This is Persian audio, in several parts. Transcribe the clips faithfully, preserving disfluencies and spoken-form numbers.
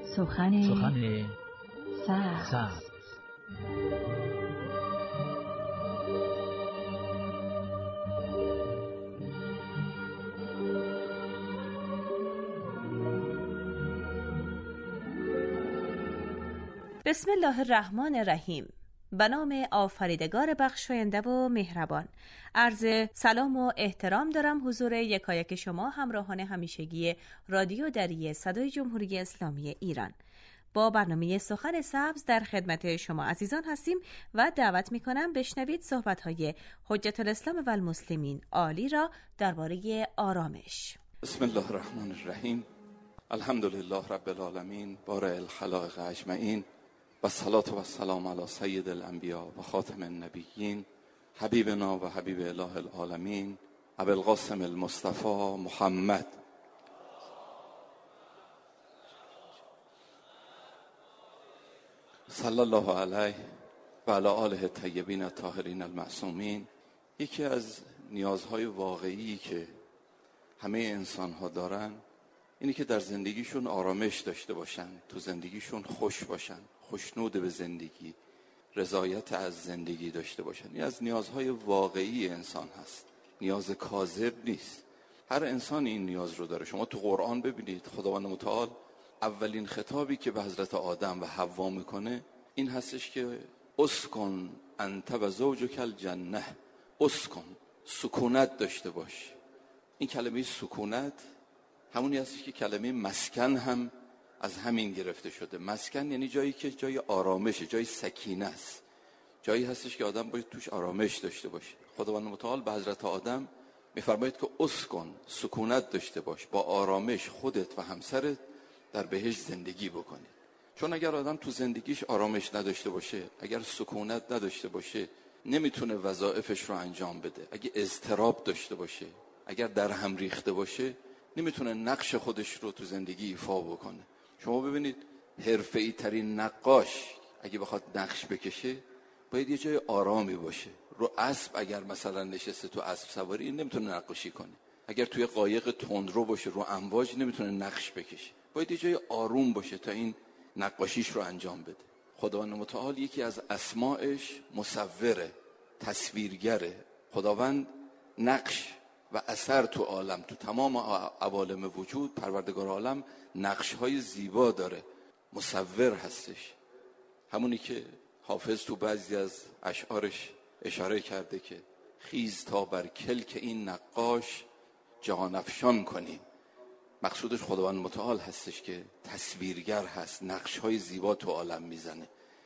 سخن سخن سبز. سبز. بسم الله الرحمن الرحیم. به نام آفریدگار بخشاینده و مهربان. عرض سلام و احترام دارم حضور یکایک شما همراهان همیشگی رادیو دری صدای جمهوری اسلامی ایران. با برنامه سخن سبز در خدمت شما عزیزان هستیم و دعوت میکنم بشنوید صحبت‌های حجت الاسلام و المسلمین عالی را درباره آرامش. بسم الله الرحمن الرحیم. الحمدلله رب العالمین، بارئ الخلائق اجمعین، و الصلاة و السلام علی سید الانبیاء و خاتم النبیین، حبیبنا و حبیب اله العالمین، ابی القاسم المصطفى محمد. صلی الله علیه و علی آله الطیبین الطاهرین المعصومین. یکی از نیازهای واقعی که همه انسان‌ها دارن اینی که در زندگیشون آرامش داشته باشن، تو زندگیشون خوش باشن، خوشنود به زندگی، رضایت از زندگی داشته باشن. این از نیازهای واقعی انسان هست، نیاز کاذب نیست. هر انسان این نیاز رو داره. شما تو قرآن ببینید خداوند متعال اولین خطابی که به حضرت آدم و حوا میکنه این هستش که اسکن انت و زوجک الجنه. اسکن، سکونت داشته باش. این کلمه سکونت همونی هستش که کلمه مسکن هم از همین گرفته شده. مسکن یعنی جایی که جای آرامشه، جای سکینه است، جایی هستش که آدم باید توش آرامش داشته باشه. خداوند متعال به حضرت آدم میفرماید که اسکن، سکونت داشته باش، با آرامش خودت و همسرت در بهشت زندگی بکنید. چون اگر آدم تو زندگیش آرامش نداشته باشه، اگر سکونت نداشته باشه، نمیتونه وظایفش رو انجام بده. اگه اضطراب داشته باشه، اگر در هم ریخته باشه، نمیتونه نقش خودش رو تو زندگی ایفا بکنه. شما ببینید حرفه‌ای ترین نقاش اگه بخواد نقش بکشه باید یه جای آرامی باشه. رو اسب اگر مثلا نشسته تو اسب سواری، این نمیتونه نقاشی کنه. اگر توی قایق تندرو باشه رو امواج، نمیتونه نقش بکشه. باید یه جای آروم باشه تا این نقاشیش رو انجام بده. خداوند متعال یکی از اسمائش مصوره، تصویرگره. خداوند نقش و اثر تو عالم، تو تمام عوالم وجود، پروردگار عالم نقش‌های زیبا داره، مصور هستش. همونی که حافظ تو بعضی از اشعارش اشاره کرده که خیز تا بر کلک این نقاش جهان افشان کنیم. مقصودش خداوند متعال هستش که تصویرگر هست، نقش‌های زیبا تو عالم میزنه.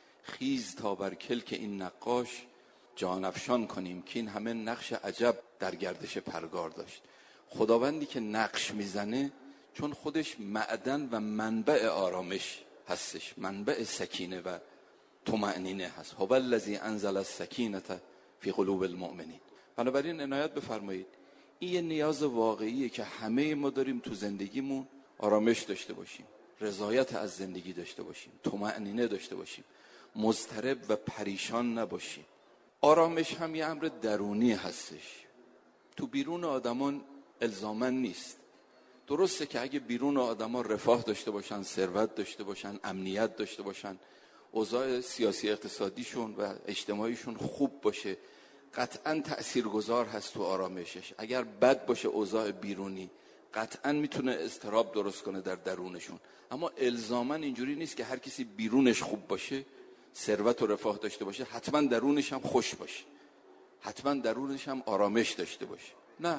خیز تا بر کلک این نقاش جهان افشان کنیم، که این همه نقش عجب در گردش پرگار داشت. خداوندی که نقش میزنه چون خودش معدن و منبع آرامش هستش، منبع سکینه و طمأنینه هست. هو الذی انزل السکینة فی قلوب المؤمنین. بنابراین عنایت بفرمایید، این یه نیاز واقعیه که همه ما داریم تو زندگیمون آرامش داشته باشیم، رضایت از زندگی داشته باشیم، طمأنینه داشته باشیم، مضطرب و پریشان نباشیم. آرامش هم یه امر درونی هستش، تو بیرون آدمان الزاماً نیست. درسته که اگه بیرون آدمان رفاه داشته باشن، ثروت داشته باشن، امنیت داشته باشن، اوضاع سیاسی اقتصادیشون و اجتماعیشون خوب باشه، قطعاً تأثیرگذار هست تو آرامشش. اگر بد باشه اوضاع بیرونی، قطعاً میتونه اضطراب درست کنه در درونشون. اما الزاماً اینجوری نیست که هر کسی بیرونش خوب باشه، ثروت و رفاه داشته باشه، حتما درونش هم خوش باشه، حتما درونش هم آرامش داشته باشه. نه،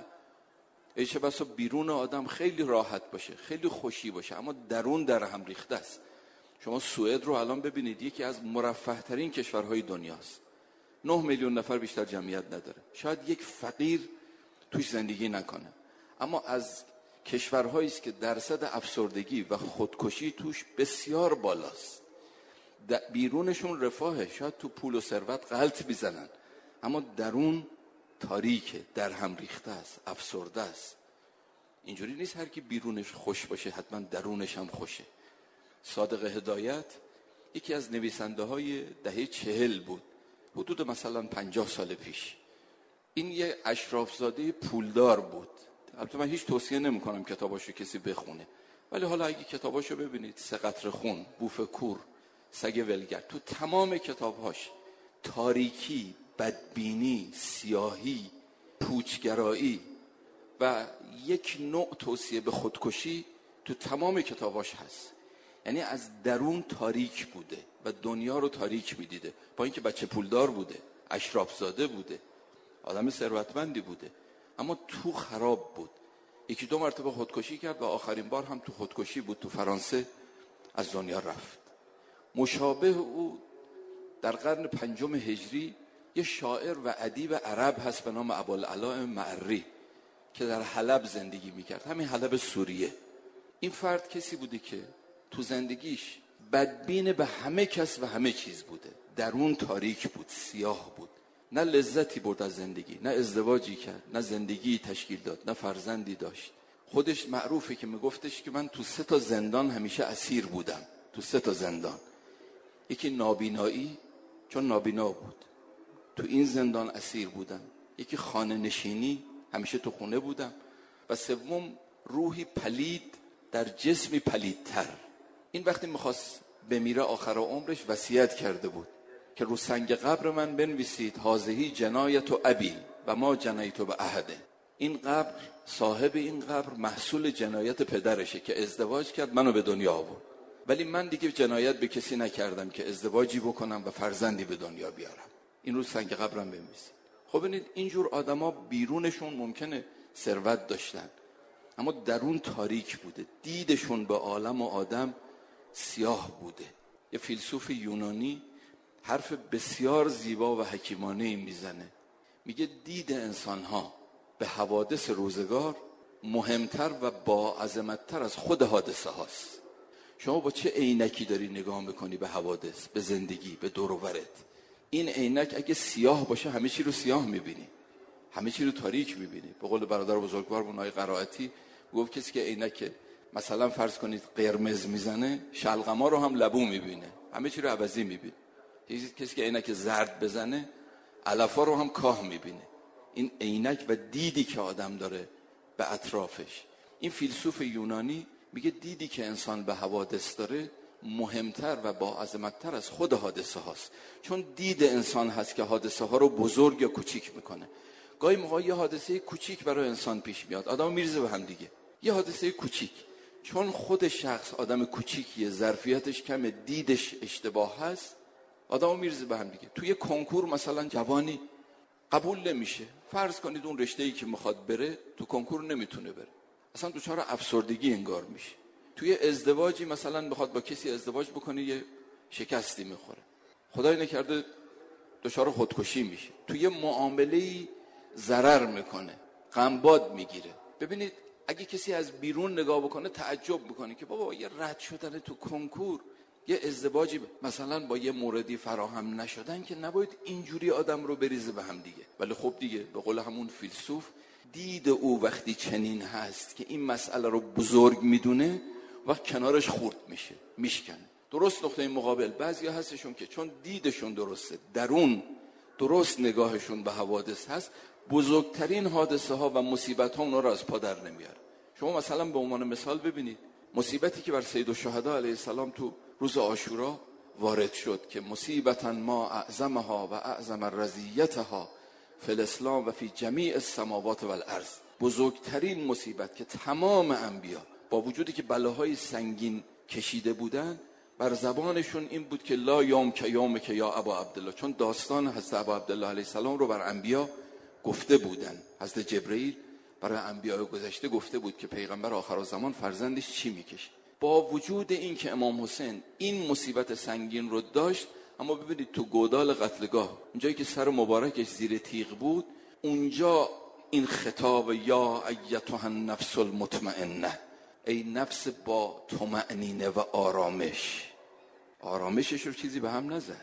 ای چه بسا بیرون آدم خیلی راحت باشه، خیلی خوشی باشه، اما درون در هم ریخته است. شما سوئد رو الان ببینید، یکی از مرفه ترین کشورهای دنیاست. نه میلیون نفر بیشتر جمعیت نداره، شاید یک فقیر توش زندگی نکنه، اما از کشورهایی است که درصد افسردگی و خودکشی توش بسیار بالاست. بیرونشون رفاهه، شاید تو پول و ثروت غلط بیزنن، اما درون تاریکه، در هم ریخته است، افسرده است. اینجوری نیست هر کی بیرونش خوش باشه حتما درونش هم خوشه. صادق هدایت یکی از نویسنده های دهه چهل بود، حدود مثلا پنجاه سال پیش. این یه اشرافزاده پولدار بود. البته من هیچ توصیه نمی کنم کتاباشو کسی بخونه، ولی حالا اگه کتاباشو ببینید، سه قطره خون، بوف کور، سگ ولگر، تو تمام کتابهاش تاریکی، بدبینی، سیاهی، پوچگرایی و یک نوع توصیه به خودکشی تو تمام کتاباش هست. یعنی از درون تاریک بوده و دنیا رو تاریک میدیده. با اینکه بچه پولدار بوده، اشراف زاده بوده، آدم ثروتمندی بوده، اما تو خراب بود. یکی دو مرتبه خودکشی کرد و آخرین بار هم تو خودکشی بود، تو فرانسه از دنیا رفت. مشابه او در قرن پنجم هجری یه شاعر و ادیب عرب هست به نام ابوالعلاء معری که در حلب زندگی میکرد، همین حلب سوریه. این فرد کسی بوده که تو زندگیش بدبین به همه کس و همه چیز بوده، درون تاریک بود، سیاه بود، نه لذتی برد از زندگی، نه ازدواجی کرد، نه زندگی تشکیل داد، نه فرزندی داشت. خودش معروفه که میگفتش که من تو سه تا زندان همیشه اسیر بودم، تو سه تا زندان. یکی نابینایی، چون نابینا بود تو این زندان اسیر بودم. یکی خانه نشینی، همیشه تو خونه بودم. و سوم روحی پلید در جسمی پلیدتر. این وقتی میخواست بمیره آخر عمرش وصیت کرده بود که رو سنگ قبر من بنویسید هازهی جنایت و ابی و ما جنایت به احده. این قبر، صاحب این قبر محصول جنایت پدرشه که ازدواج کرد منو به دنیا آورد، ولی من دیگه جنایت به کسی نکردم که ازدواجی بکنم و فرزندی به دنیا بیارم. این رو سنگ قبرم بنویسید. خب ببینید اینجور آدما بیرونشون ممکنه ثروت داشتن اما درون تاریک بوده، دیدشون به عالم و آدم سیاه بوده. یه فیلسوف یونانی حرف بسیار زیبا و حکیمانه‌ای میزنه، میگه دید انسان‌ها به حوادث روزگار مهمتر و با عظمت‌تر از خود حادثه هاست. شما با چه عینکی داری نگاه میکنی به حوادث، به زندگی، به دور و برت؟ این عینک اگه سیاه باشه همه چی رو سیاه میبینی، همه چی رو تاریک میبینی. به قول برادر بزرگوارمون آقای قرائتی گفت کسی که عینک مثلا فرض کنید قرمز میزنه شلغما رو هم لبو میبینه، همه چی رو عوضی میبینه. کسی که عینک زرد بزنه علفا رو هم کاه میبینه. این عینک و دیدی که آدم داره به اطرافش. این فیلسوف یونانی میگه دیدی که انسان به حوادث داره مهمتر و با عظمتتر از خود حادثه هاست، چون دید انسان هست که حادثه ها رو بزرگ یا کوچیک میکنه. گاهی موقع یه حادثه کوچیک برای انسان پیش میاد، آدم میریزه به هم دیگه. یه حادثه کوچیک، چون خود شخص آدم کوچیکیه، ظرفیتش کمه، دیدش اشتباه هست، آدمو میریزه به هم دیگه. توی کنکور مثلا جوانی قبول نمیشه، فرض کنید اون رشته‌ای که میخواد بره تو کنکور نمیتونه بره، اصلا دچار افسردگی انگار میشه. توی ازدواجی مثلا میخواد با کسی ازدواج بکنه یه شکستی میخوره، خدای نکرده دچار خودکشی میشه. توی معامله‌ای ضرر میکنه، غمباد میگیره. ببینید اگه کسی از بیرون نگاه بکنه تعجب میکنه که بابا یه رد شدن تو کنکور، یه ازدواجی مثلا با یه موردی فراهم نشدن که نباید اینجوری آدم رو بریزه به هم دیگه. ولی خب دیگه به قول همون فیلسوف، دید او وقتی چنین هست که این مسئله رو بزرگ میدونه وقت کنارش خورد میشه، میشکنه. درست نقطه مقابل بعضیا هستشون که چون دیدشون درسته، درون درست نگاهشون به حوادث هست، بزرگترین حادثه ها و مصیبت ها اونا رو از پا در نمیاره. شما مثلا به عنوان مثال ببینید مصیبتی که بر سید الشهدا علیه السلام تو روز عاشورا وارد شد که مصیبتا ما اعظمها و اعظم رضیتها فی الاسلام و فی جمیع السماوات و الارض. بزرگترین مصیبت که تمام انبیا با وجودی که بلاهای سنگین کشیده بودن بر زبانشون این بود که لا یوم که یوم که یا ابا عبدالله، چون داستان حضرت ابا عبدالله علیه السلام رو بر انبیا گفته بودن. حضرت جبرئیل برای انبیاء گذشته گفته بود که پیغمبر آخرالزمان فرزندش چی میکشه. با وجود این که امام حسین این مصیبت سنگین رو داشت، اما ببینید تو گودال قتلگاه اونجایی که سر مبارکش زیر تیغ بود، اونجا این خطاب یا ایتها النفس المطمئنه، ای نفس با طمأنینه و آرامش. آرامشش رو چیزی به هم نزد،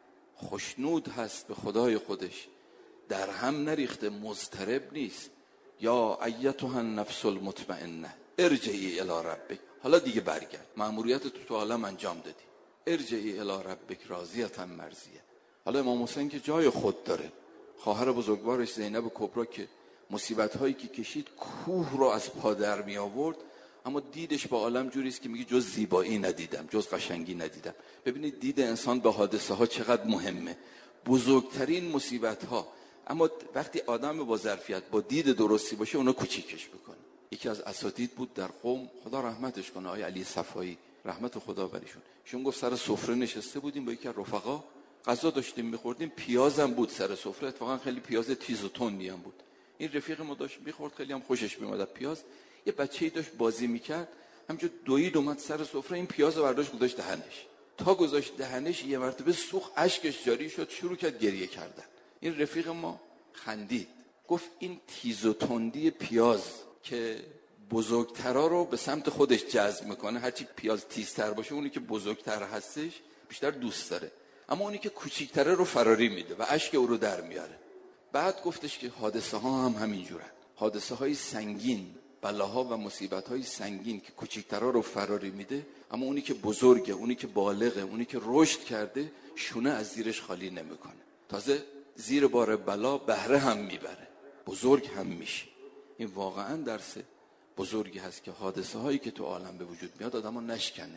خوشنود هست به خدای خودش، در هم نریخته، مضطرب نیست. یا ایتها النفس المطمئنه ارجعی الی ربک، حالا دیگه برگرد، مأموریت تو تو عالم انجام دادی، ارجعی الی ربک راضیه مرضیه. حالا امام حسین که جای خود داره، خواهر بزرگوارش زینب کبرا که مصیبت هایی که کشید کوه رو از پا در می آورد، اما دیدش با عالم جوری است که میگه جز زیبایی ندیدم، جز قشنگی ندیدم. ببینید دید انسان به حادثه ها چقدر مهمه. بزرگترین مصیبت ها، اما وقتی آدم با ظرفیت با دید درستی باشه اونا کوچیکش بکنه. یکی از اساتید بود در قم، خدا رحمتش کنه، آقای علی صفایی رحمت خدا بریشون، ایشون گفت سر سفره نشسته بودیم با یکی از رفقا، غذا داشتیم می‌خوردیم، پیازم بود سر سفره، اتفاقا خیلی پیاز تیز و تندی هم بود. این رفیق ما داشت می‌خورد، خیلی هم خوشش می‌آمد پیاز. یه بچه‌ای داشت بازی می‌کرد، همینجور دوید اومد سر سفره، این پیازو برداشت گذاشت دهنش. تا گذاشت دهنش یه مرتبه سوخت، اشکش جاری شد، شروع کرد گریه کردن. این رفیق ما خندید، گفت این تیز و تندی پیاز که بزرگترا رو به سمت خودش جذب میکنه، هرچی پیاز تیزتر باشه اونی که بزرگتر هستش بیشتر دوست داره، اما اونی که کوچیکتره رو فراری میده و اشک او رو در میاره. بعد گفتش که حادثه ها هم همینجورن، حادثه های سنگین، بلاها و مصیبت های سنگین که کوچیکترا رو فراری میده، اما اونی که بزرگه، اونی که بالغه، اونی که رشد کرده شونه از زیرش خالی نمیکنه، تازه زیر بار بلا بهره هم میبره، بزرگ هم میشه. این واقعا درس بزرگی هست که حادثه هایی که تو عالم به وجود میاد آدمو نشکنه،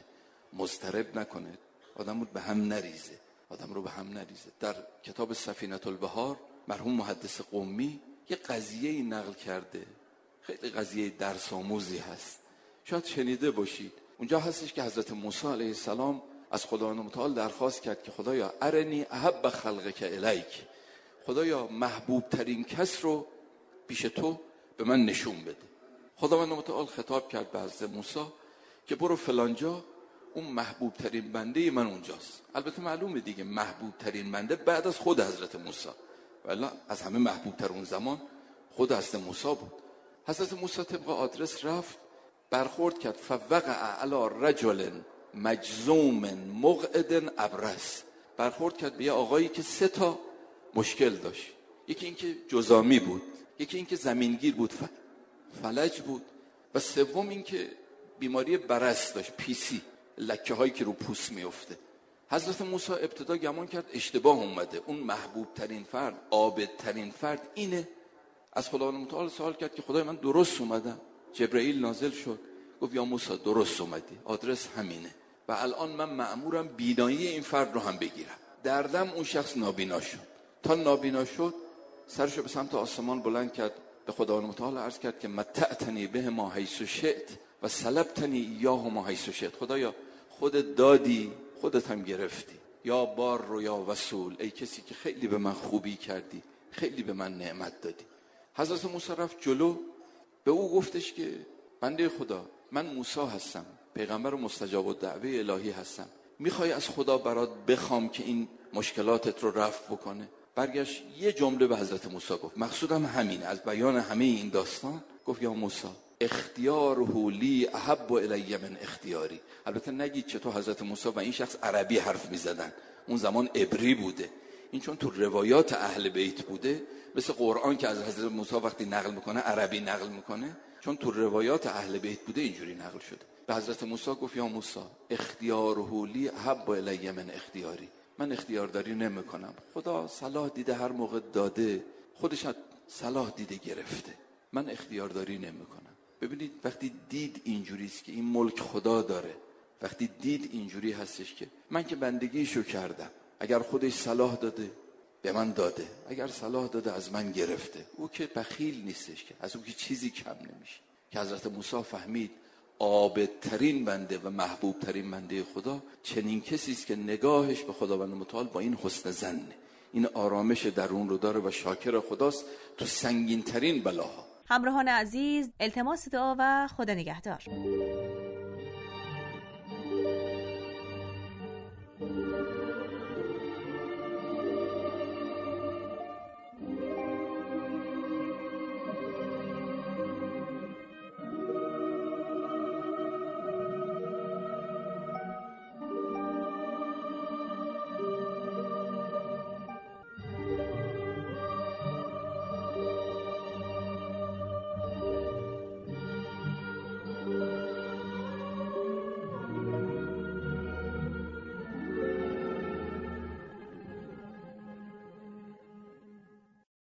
مضطرب نکنه، آدمو به هم نریزه، آدم رو به هم نریزه. در کتاب سفینه البحار مرحوم محدث قمی یه قضیه نقل کرده، خیلی قضیه درس آموزی هست، شاید شنیده باشید. اونجا هستش که حضرت موسی علیه السلام از خداوند متعال درخواست کرد که خدایا ارنی احب خلقک الیک، خدایا محبوب ترین کس رو پیش تو به من نشون بده. خداوند متعال خطاب کرد به حضرت موسی که برو فلانجا، اون محبوب ترین بنده من اونجاست. البته معلومه دیگه محبوب ترین بنده بعد از خود حضرت موسی، ولی از همه محبوب تر اون زمان خود حضرت موسی بود. حضرت موسی طبق آدرس رفت، برخورد کرد، فوقع علی رجل مجزوم مقعد ابرص، برخورد کرد به یه آقایی که سه تا مشکل داشت، یکی این که جزامی بود، یکی این که زمینگیر بود، فلج بود، و سوم این که بیماری برص داشت، پیسی، لکه هایی که رو پوست میفته. حضرت موسی ابتدا گمان کرد اشتباه اومده، اون محبوب ترین فرد، عابد ترین فرد اینه. از خداوند متعال سوال کرد که خدای من درست اومدم؟ جبرئیل نازل شد گفت یا موسی درست اومدی، آدرس همینه و الان من مأمورم بینایی این فرد رو هم بگیرم. دردم اون شخص نابینا شد، تا نابینا شد سرشو به سمت آسمان بلند کرد، به خداوند متعال عرض کرد که متعتنی به ما حیث شئت و سلبتنی ایاه ما حیث شئت، خدایا خودت دادی خودت هم گرفتی، یا بار رو یا وصول، ای کسی که خیلی به من خوبی کردی، خیلی به من نعمت دادی. حضرت موسی رفت جلو، به او گفتش که بنده خدا من موسی هستم، پیغمبر و مستجاب الدعوه الهی هستم، میخوای از خدا برات بخوام که این مشکلاتت رو رفع بکنه؟ برگشت یه جمله به حضرت موسی گفت، مقصودم همینه از بیان همه این داستان، گفت یا موسی اختیاره لی احب الی من اختیاری. البته نگید چطور حضرت موسی و این شخص عربی حرف میزدن، اون زمان عبری بوده، این چون تو روایات اهل بیت بوده، مثل قرآن که از حضرت موسی وقتی نقل میکنه عربی نقل میکنه، چون تو روایات اهل بیت بوده اینجوری نقل شده. به حضرت موسی گفت یا موسی اختیاره لی احب الی من اختیاری، من اختیارداری نمیکنم، خدا صلاح دیده هر موقع داده، خودش صلاح دیده گرفته، من اختیارداری نمیکنم. ببینید وقتی دید اینجوری است که این ملک خدا داره، وقتی دید اینجوری هستش که من که بندگیشو کردم، اگر خودش صلاح داده به من داده، اگر صلاح داده از من گرفته، او که بخیل نیستش که از او که چیزی کم نمیشه. که حضرت موسی فهمید عابدترین بنده و محبوب ترین بنده خدا چنین کسی است که نگاهش به خداوند متعال با این حسن ظنه، این آرامش درون رو داره و شاکر خداست تو سنگین ترین بلاها. همراهان عزیز، التماس دعا و خدا نگهدار.